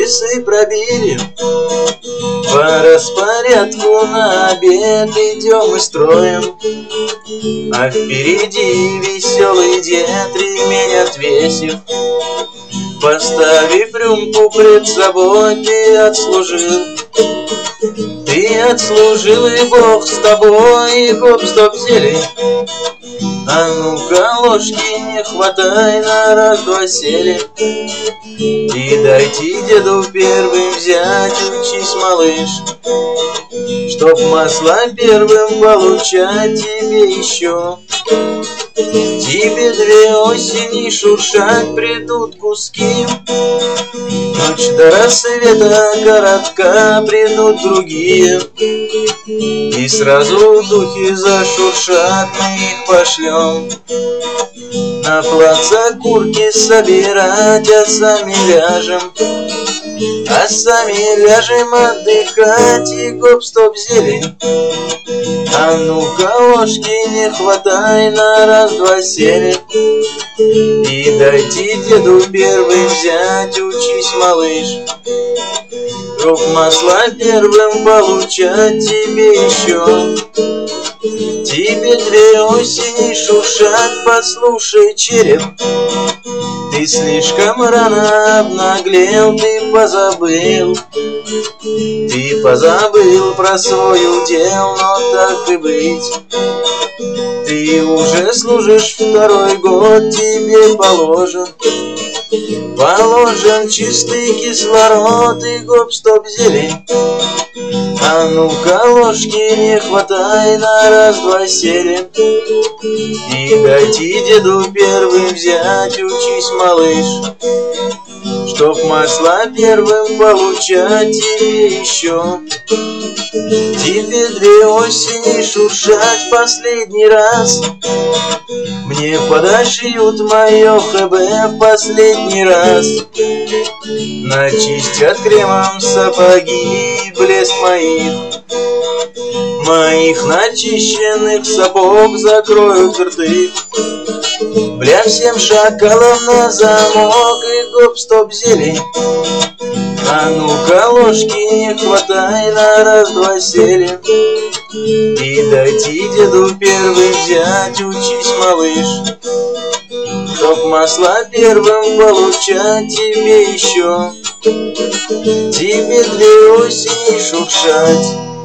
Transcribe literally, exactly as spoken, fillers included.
часы пробили, по распорядку на обед идем мы строем. А впереди веселый дед, ремень отвесив, поставив рюмку пред собой, ты отслужил. Ты отслужил, и Бог с тобой, и гоп-стоп зелень. А ну-ка ложки не хватай, на раз-два сели. И дайте деду первым взять, учись, малыш, чтоб масло первым получать тебе еще. Тебе две осени шуршать придут куски, ночь до рассвета коротка, придут другие, и сразу духи зашуршат, мы их пошлем на плац окурки собирать, а сами ляжем, а сами ляжем отдыхать, и гоп-стоп зелень. А ну-ка ложки не хватай, на раз-два сели. И дайте деду первым взять, учись, малыш, чтоб масло первым получать тебе еще. Тебе две осени шуршат, послушай, череп, ты слишком рано обнаглел, ты позабыл. Ты позабыл про свой удел, но так и быть, ты уже служишь второй год, тебе положен, положен чистый кислород и гоп-стоп зелень. А ну-ка ложки не хватай, на раз-два сели. И дайте деду первым взять, учись, малыш, чтоб масло первым получать тебе еще. Тебе две осени шуршать последний раз, мне подошьют мое ХБ в последний раз. Начистят кремом сапоги и блеск моих, моих начищенных сапог закроют рты. Бля, всем шакалам на замок, и гоп-стоп зелень. А ну-ка ложки не хватай, на раз-два сели. И дайте деду первым взять, учись, малыш, чтоб масло первым получать тебе еще. Тебе две осени шуршать.